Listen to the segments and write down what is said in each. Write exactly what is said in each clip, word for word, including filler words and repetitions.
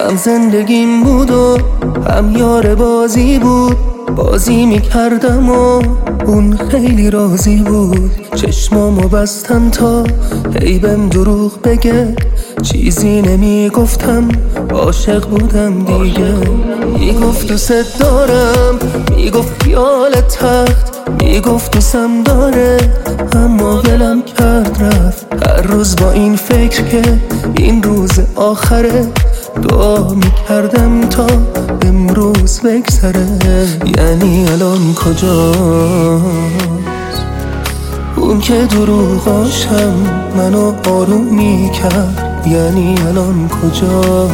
هم زندگیم بود و هم یار بازی بود. بازی میکردم و اون خیلی راضی بود. چشمامو بستم تا هی بهم دروغ بگه، چیزی نمیگفتم، عاشق بودم دیگه. میگفت دوست دارم، میگفت خیال تخت، میگفت دوستم داره، اما ولم کرد رفت. هر روز با این فکر که این روز آخره، دعا میکردم تا امروز بگذره. یعنی الان کجاست اون که دروغاشم منو آروم میکرد؟ یعنی الان کجاست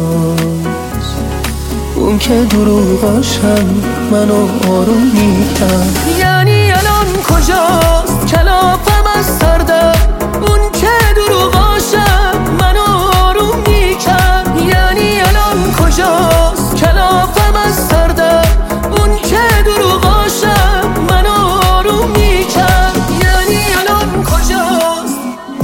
اون که دروغاشم منو آروم میکرد؟ یعنی الان کجاست کلافم از سردر، اون که دروغاشم منو آروم میکرد؟ یعنی الان کجاست کلافم از سردر، اون که دروغاشم منو آروم میکرد؟ یعنی الان کجاست؟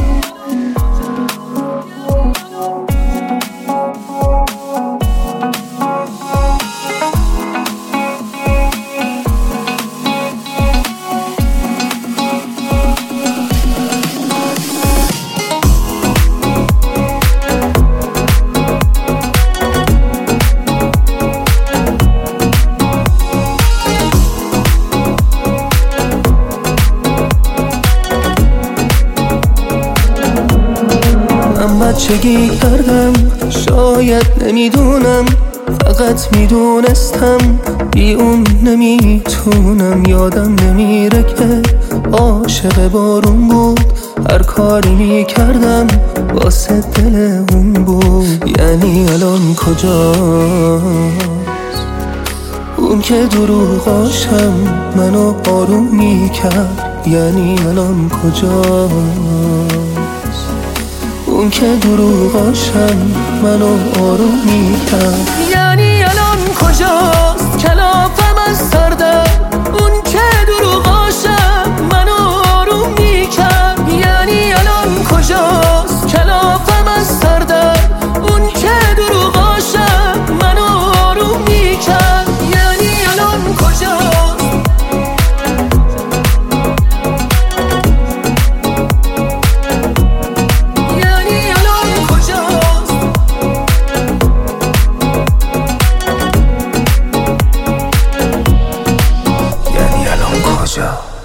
بچگی کردم، شاید نمیدونم، فقط میدونستم بی اون نمیتونم. یادم نمیره که عاشق بارون بود، هر کاری میکردم واسه دل اون بود. یعنی الان کجاست اون که دروغاشم منو آروم میکرد؟ یعنی الان کجاست اون که دروغاشم منو آروم میکرد؟ یعنی الان کجاست کلافم از سردر، اون که دروغاشم منو آروم میکرد؟ یعنی الان کجاست کلافم از سردر، اون که دروغاشم منو آروم میکرد؟ یعنی الان کجاست؟ کجا